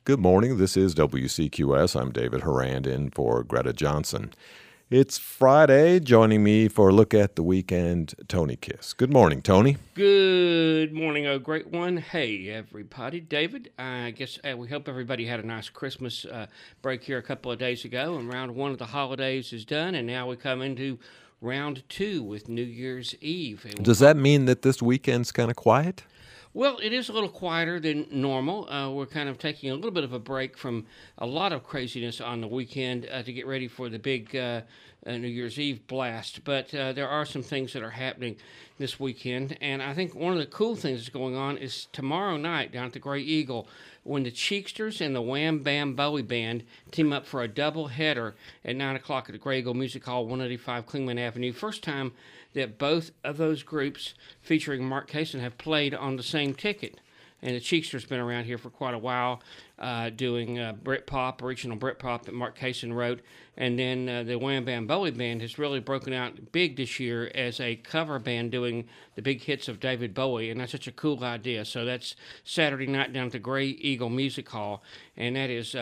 Good morning. This is WCQS. I'm David Harand in for Greta Johnson. It's Friday. Joining me for a look at the weekend, Tony Kiss. Good morning, Tony. Good morning, oh great one. Hey, everybody. David, I guess we hope everybody had a nice Christmas break here a couple of days ago, and round one of the holidays is done, and now we come into round two with New Year's Eve. Does that mean that this weekend's kind of quiet? Well, it is a little quieter than normal. We're kind of taking a little bit of a break from a lot of craziness on the weekend to get ready for the big New Year's Eve blast. But there are some things that are happening this weekend. And I think one of the cool things that's going on is tomorrow night down at the Gray Eagle when the Cheeksters and the Wham Bam Bowie Band team up for a double header at 9 o'clock at the Gray Eagle Music Hall, 185 Clingman Avenue. First time that both of those groups featuring Mark Kaysen have played on the same ticket. And the Cheeksters been around here for quite a while doing Britpop, original Britpop that Mark Kaysen wrote. And then the Wham Bam Bowie Band has really broken out big this year as a cover band doing the big hits of David Bowie. And that's such a cool idea. So that's Saturday night down at the Gray Eagle Music Hall. And that is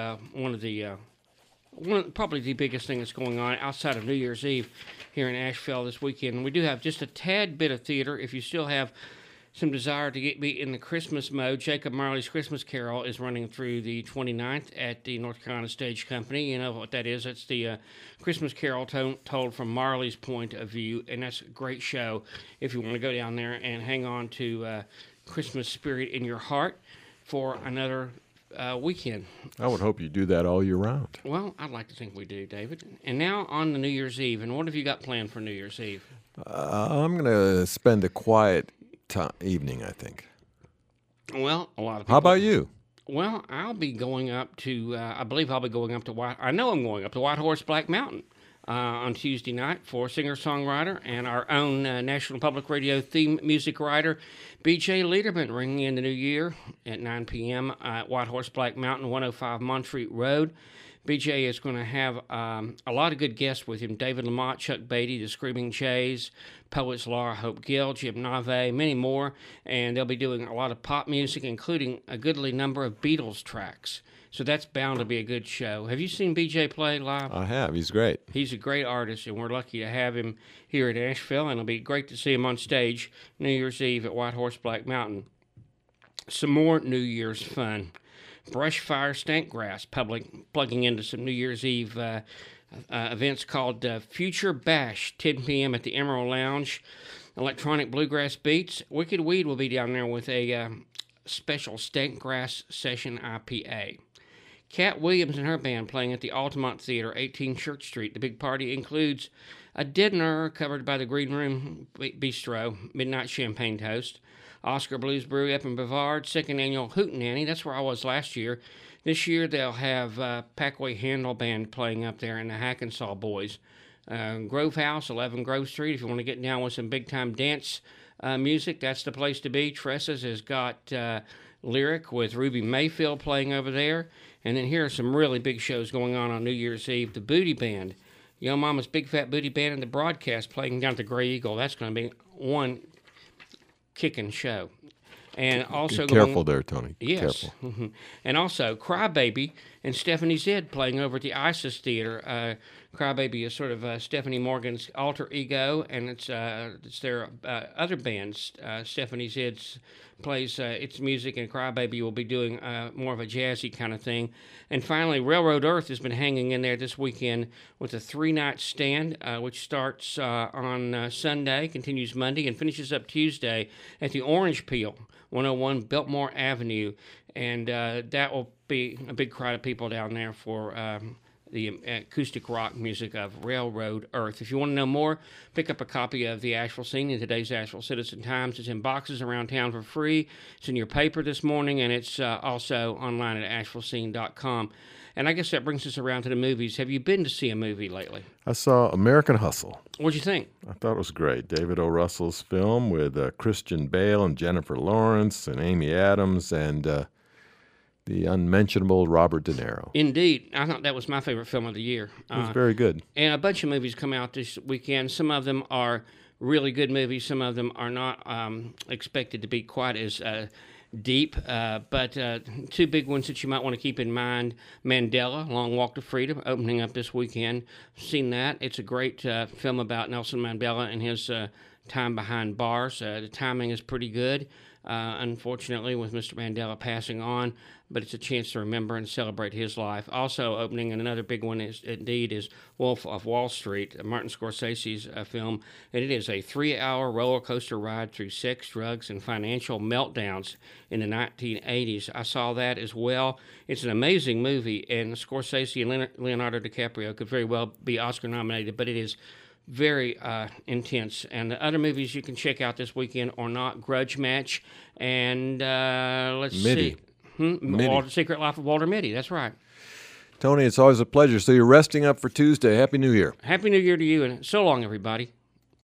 probably the biggest thing that's going on outside of New Year's Eve here in Asheville this weekend. And we do have just a tad bit of theater. If you still have some desire to be in the Christmas mode, Jacob Marley's Christmas Carol is running through the 29th at the North Carolina Stage Company. You know what that is. That's the Christmas Carol told from Marley's point of view, and that's a great show if you want to go down there and hang on to Christmas spirit in your heart for another weekend. I would hope you do that all year round. Well, I'd like to think we do, David. And now on the New Year's Eve. And what have you got planned for New Year's Eve? I'm going to spend a quiet evening, I think. Well, a lot of people. How about you? Well, I'll be going up to, I believe I'll be going up to I know I'm going up to White Horse Black Mountain on Tuesday night for singer-songwriter and our own National Public Radio theme music writer, B.J. Liederman, ringing in the new year at 9 p.m. At White Horse Black Mountain, 105 Montreat Road. BJ is going to have a lot of good guests with him. David Lamont, Chuck Beatty, the Screaming Jays, poets Laura Hope Gill, Jim Nave, many more. And they'll be doing a lot of pop music, including a goodly number of Beatles tracks. So that's bound to be a good show. Have you seen BJ play live? I have. He's great. He's a great artist, and we're lucky to have him here in Asheville. And it'll be great to see him on stage New Year's Eve at White Horse Black Mountain. Some more New Year's fun. Brush Fire Stank Grass plugging into some New Year's Eve events called Future Bash, 10 p.m. at the Emerald Lounge. Electronic Bluegrass Beats. Wicked Weed will be down there with a special Stank Grass Session IPA. Cat Williams and her band playing at the Altamont Theater, 18 Church Street. The big party includes a dinner covered by the Green Room Bistro, Midnight Champagne Toast, Oscar Blues Brewery up in Brevard, second annual Hootenanny. That's where I was last year. This year they'll have Packway Handle Band playing up there and the Hackensaw Boys. Grove House, 11 Grove Street. If you want to get down with some big-time dance music, that's the place to be. Tressa's has got Lyric with Ruby Mayfield playing over there. And then here are some really big shows going on New Year's Eve. The Booty Band, Yo Mama's Big Fat Booty Band, and the Broadcast playing down at the Gray Eagle. That's going to be one kicking show. And also be careful there, Tony. Yes. Careful. Mm-hmm. And also Crybaby and Stephanie Zed playing over at the Isis Theater. Crybaby is sort of Stephanie Morgan's alter ego, and it's their other bands. Stephanie Zed plays its music, and Crybaby will be doing more of a jazzy kind of thing. And finally, Railroad Earth has been hanging in there this weekend with a 3-night stand, which starts on Sunday, continues Monday, and finishes up Tuesday at the Orange Peel, 101 Biltmore Avenue. And that will be a big crowd of people down there for the acoustic rock music of Railroad Earth. If you want to know more, pick up a copy of the Asheville Scene in today's Asheville Citizen Times. It's in boxes around town for free. It's in your paper this morning, and it's also online at ashevillescene.com. And I guess that brings us around to the movies. Have you been to see a movie lately? I saw American Hustle. What'd you think? I thought it was great. David O. Russell's film with Christian Bale and Jennifer Lawrence and Amy Adams and the unmentionable Robert De Niro. Indeed. I thought that was my favorite film of the year. It was very good. And a bunch of movies come out this weekend. Some of them are really good movies. Some of them are not expected to be quite as deep. But two big ones that you might want to keep in mind: Mandela, Long Walk to Freedom, opening up this weekend. Seen that? It's a great film about Nelson Mandela and his time behind bars. The timing is pretty good. Unfortunately, with Mr. Mandela passing on, but it's a chance to remember and celebrate his life. Also opening, and another big one is Wolf of Wall Street, Martin Scorsese's film, and it is a 3-hour roller coaster ride through sex, drugs, and financial meltdowns in the 1980s. I saw that as well. It's an amazing movie, and Scorsese and Leonardo DiCaprio could very well be Oscar nominated, but it is very intense. And the other movies you can check out this weekend are not Grudge Match and let's Mitty. see. Mitty. Secret Life of Walter Mitty. That's right. Tony, it's always a pleasure. So you're resting up for Tuesday. Happy New Year. Happy New Year to you, and so long, everybody.